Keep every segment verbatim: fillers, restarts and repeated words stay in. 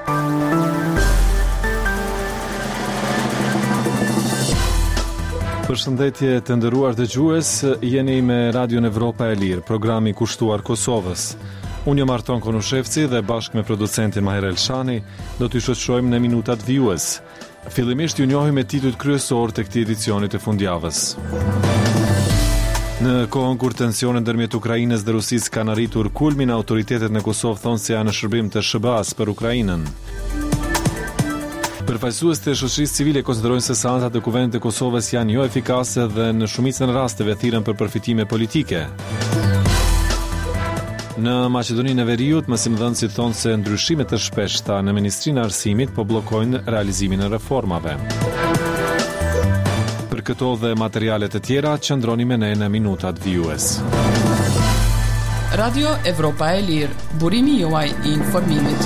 Përshëndetje të nderuar dëgjues, jeni me Radion Evropa e Lirë, programi kushtuar Kosovës. Unë jam Arton Konushevci dhe bashkë me producentin Maher Elshani do t'ju shoqërojmë në minutat vijues. Fillimisht ju njohim me titujt kryesor të këtij edicioni të fundjavës. Në kohën kur tensionet ndërmjet Ukrainës dhe Rusisë kanë arritur kulmin, autoritetet në Kosovë thonë se janë në shërbim të S B A-s për Ukrainën. Përfaqësuesit e shoqërisë civile konsiderojnë se seancat e Kuvendit të Kosovës janë jo efikase dhe në shumicën e rasteve thirrën për përfitime politike. Në Maqedoninë e Veriut, mësimdhënësit thonë se ndryshimet të shpeshta në Ministrinë e Arsimit po bllokojnë realizimin e reformave. Për këto dhe materiale të tjera, qëndroni me ne në minutat vijues. Radio Evropa e Lirë, burimi juaj i informimit.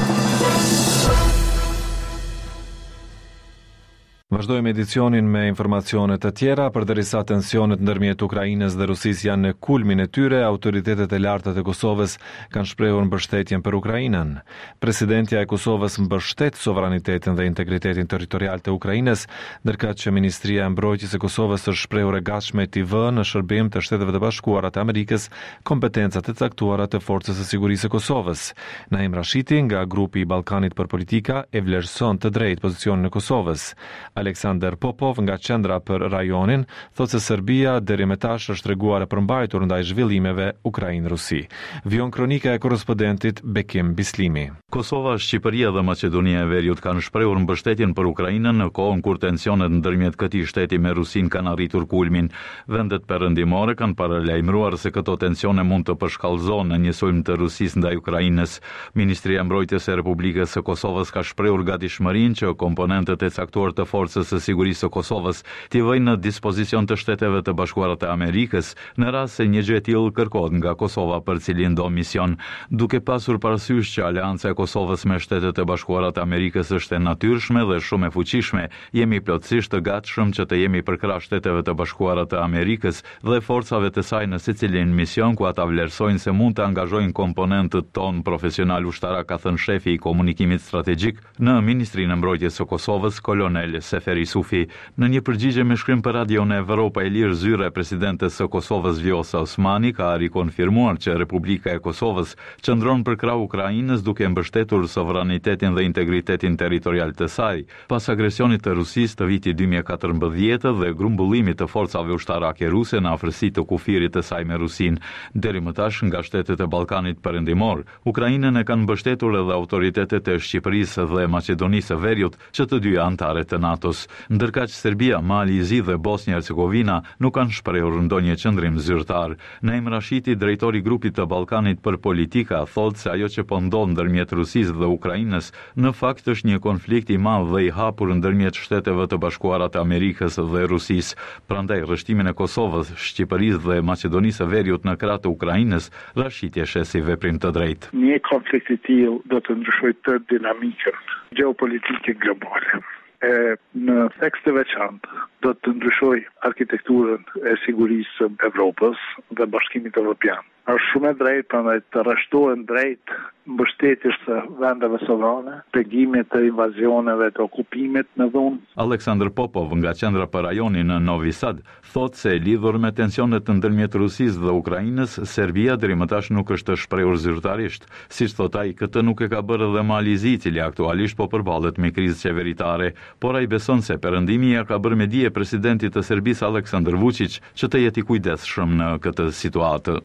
Vazhdojmë edicionin me informacione të tjera. Përderisa tensionet ndërmjet Ukrainës dhe Rusisë janë në kulmin e tyre, autoritetet e larta të Kosovës kanë shprehur mbështetjen për Ukrainën. Presidentja e Kosovës mbështet sovranitetin dhe integritetin territorial të Ukrainës, ndërkaq që Ministria e Mbrojtjes së Kosovës është shprehur e gatshme të vënë në shërbim të Shteteve të Bashkuara të Amerikës kompetencat e caktuara të Forcës së Sigurisë së Kosovës. Naim Rashiti nga grupi i Ballkanit për Politika e vlerëson të drejtë pozicionin e Kosovës. Aleksandar Popov nga Qendra për Rajonin thotë se Serbia deri më tash është treguar e përmbajtur ndaj zhvillimeve Ukrainë-Rusi. Vion kronika e korrespondentit Bekim Bislimi. Kosova, Shqipëria dhe Maqedonia e Veriut kanë shprehur mbështetjen për Ukrainën në kohën kur tensionet ndërmjet këtij shteti me Rusinë kanë arritur kulmin. Vendet perëndimore kanë paralajmëruar se këto tensione mund të përshkallëzohen në një sulm të Rusisë ndaj Ukrainës. Ministria e Mbrojtjes së Republikës së Kosovës ka shprehur gatishmërinë që komponentët e caktuar të Forcës së Sigurisë së Kosovës t'i vëjnë në dispozicion të Shteteve të Bashkuara të Amerikës në rast se një gjë e tillë kërkohet nga Kosova për cilin do mision. Duke pasur parasysh që aleanca e Kosovës me Shtetet e Bashkuara të Amerikës është e natyrshme dhe shumë e fuqishme, jemi plotësisht të gatshëm që të jemi përkrah Shteteve të Bashkuara të Amerikës dhe forcave të saj në secilin mision ku ata vlerësojnë se mund të angazhojnë komponentët tonë profesional ushtarak, ka thënë shefi i komunikimit strategjik në Ministrinë e Mbrojtjes së Kosovës, kolonel Seferi Sufi. Në një përgjigje me shkrim për Radion e Evropa e Lirë, zyra e presidentes së Kosovës Vjosa Osmani ka rikonfirmuar që Republika e Kosovës qëndron përkrah Ukrainës duke mbështetur sovranitetin dhe integritetin territorial të saj pas agresionit të Rusisë të vitit dy mijë e katërmbëdhjetë dhe grumbullimit të forcave ushtarake ruse në afërsi të kufirit të saj me Rusinë. Deri më tash nga shtetet e Ballkanit Perëndimor, Ukrainën e kanë mbështetur edhe autoritetet e Shqipërisë dhe Maqedonisë së Veriut, që të dyja anëtare të NATO-s, ndërkaq Serbia, Mali i Zi dhe Bosnia-Hercegovina nuk kanë shprehur ndonjë qendrim zyrtar. Naim Rashiti, drejtori i grupit të Ballkanit për Politika, thotë se ajo që po ndodh ndërmjet Rusisë dhe Ukrainës në fakt është një konflikt i madh dhe i hapur ndërmjet Shteteve të Bashkuara të Amerikës dhe Rusisë. Prandaj rrështimin e Kosovës, Shqipërisë dhe Maqedonisë së Veriut në krah të Ukrainës, Rashiti e sheh si veprim të drejtë. Një konflikt i tillë do të ndryshojë të dinamikën gjeopolitike globale. E, në tekst të veçantë do të ndryshoj arkitekturën e sigurisë së Evropës dhe Bashkimit Evropian. Është shumë e drejtë prandaj të rreshtohen drejt mbështetjes së vendeve sovrane, pegimit të invazioneve, të okupimit në dhunë. Aleksandar Popov nga Qendra për Rajonin në Novi Sad thotë se lidhur me tensionet ndërmjet Rusisë dhe Ukrainës, Serbia deri më tash nuk është shprehur zyrtarisht. Siç thot ai, këtë nuk e ka bërë edhe Mali i Zi, i cili aktualisht po përballet me krizë qeveritare, por ai beson se perëndimi ja ka bërë me dije presidentit të Serbisë Aleksandar Vučić që të jeti kujdesshëm në këtë situatë.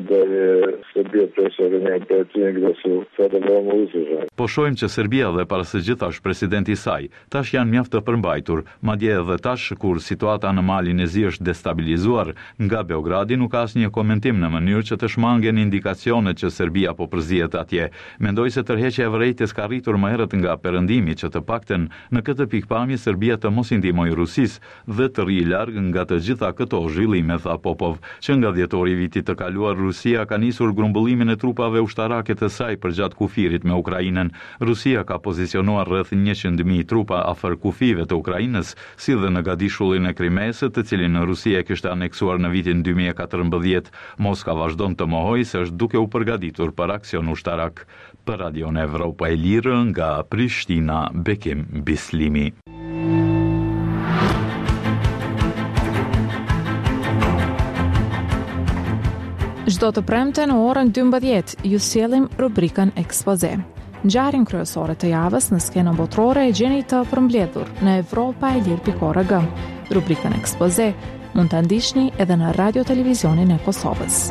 Po shohim që Serbia dhe para së gjithash presidenti i saj tash janë mjaft të përmbajtur, madje edhe tash kur situata në Malin e Zi është destabilizuar, nga Beogradi nuk ka asnjë komentim në mënyrë që të shmangen indikacionet që Serbia po përzihet atje. Mendoj se tërheqja e vërejtjes ka arritur më herët nga perëndimi që të paktën në këtë pikpamje Serbia të mos i ndihmojë Rusisë dhe të rrijë larg nga të gjitha këto zhvillime, tha Popov, që nga dhjetori i vitit të kaluar Rusia ka nisur grumbullimin e trupave ushtarake të saj përgjatë kufirit me Ukrainën. Rusia ka pozicionuar rreth njëqind mijë trupa afër kufive të Ukrainës, si dhe në gadishullin e Krimeës, të cilin Rusia e kishte aneksuar në vitin dy mijë e katërmbëdhjetë. Moska vazhdon të mohojë se është duke u përgatitur për aksion ushtarak. Për Radion Evropa e Lirë nga Prishtina, Bekim Bislimi. Çdo të premte në orën dymbëdhjetë ju sjellim rubrikën Ekspoze. Ngjarjen kryesore të javës në skenën botërore e gjeni të përmbledhur në Evropa e Lirë pikë org. Rubrikën Ekspoze mund ta ndiqni edhe në radio televizionin e Kosovës.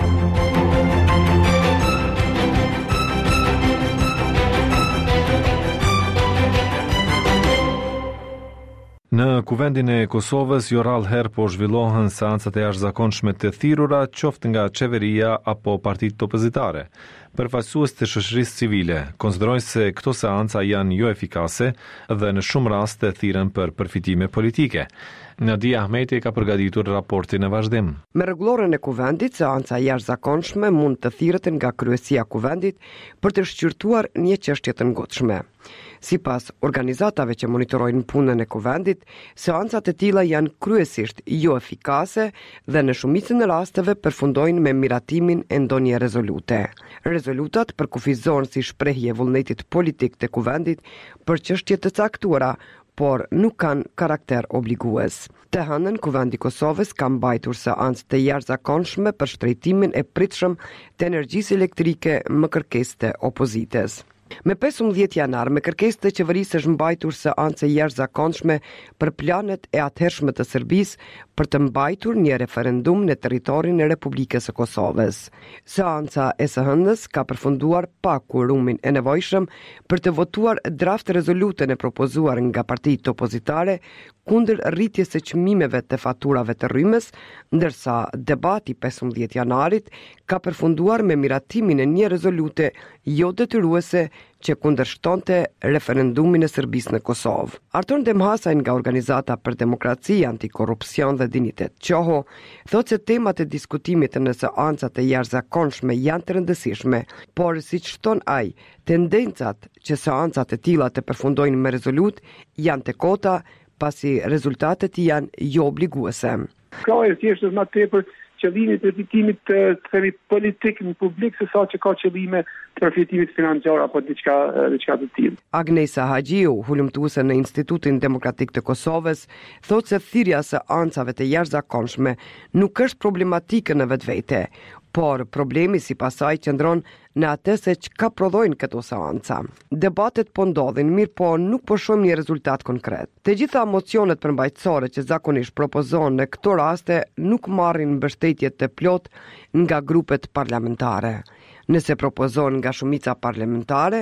Në kuvendin e Kosovës, jo rrallë herë po zhvillohen seancat e jashtëzakonshme të thirrura, qoftë nga qeveria apo partitë opozitare. Përfaqësues të shoqërisë civile konsiderojnë se këto seanca janë jo efikase dhe në shumë raste thirren për përfitime politike. Nadia Ahmeti ka përgatitur raportin e vazhdim. Me rregulloren e kuvendit, seanca e jashtëzakonshme mund të thirret nga kryesia e kuvendit për të shqyrtuar një çështje të ngutshme. Sipas organizatave që monitorojnë punën e kuvendit, seancat e tilla janë kryesisht jo efikase dhe në shumicën e rasteve përfundojnë me miratimin e ndonjë rezolute. Rezolutat përkufizojnë si shprehje vullnetit politik të kuvendit për çështje të caktuara, por nuk kanë karakter obligues. Të hënën, Kuvendi i Kosovës ka mbajtur seancë të jashtëzakonshme për shtrejtimin e pritshëm të energjisë elektrike më kërkesë të opozitës. Me pesëmbëdhjetë janar, me kërkesë të qeverisë është mbajtur seancë jashtëzakonshme për planet e atëhershme të Serbisë për të mbajtur një referendum në territorin e Republikës së Kosovës. Seanca e së hënës ka përfunduar pa kuorumin e nevojshëm për të votuar draft rezolutën e propozuar nga partitë opozitare kundër rritjes së çmimeve të faturave të rrymës, ndërsa debati pesëmbëdhjetë janarit ka përfunduar me miratimin e një rezolute jo detyruese që kundërshtonte referendumin e Serbisë në Kosovë. Artur Demhasaj nga Organizata për Demokraci, Antikorrupsion dhe Dinitet Qoho thotë se temat e diskutimit në seancat e jashtëzakonshme janë të rëndësishme, por siç thon ai, tendencat që seancat e tilla të përfundojnë me rezolut janë të kota, pasi rezultatet janë jo obliguese. Ka e thjesht më tepër qëllimi të përfitimit të themi politik në publik se sa që ka qëllime të përfitimit financiar apo diçka diçka të tillë. Agnesa Haxhiu, hulumtuese në Institutin Demokratik të Kosovës, thotë se thirrja së seancave të jashtëzakonshme nuk është problematike në vetvete, por problemi sipas saj qëndron në atë se çka prodhojnë këto seanca. Debatet po ndodhin, mirë po nuk po shohim një rezultat konkret. Të gjitha mocionet përmbajtësore që zakonisht propozohen në këto raste nuk marrin mbështetje të plot nga grupet parlamentare. Nëse propozohen nga shumica parlamentare,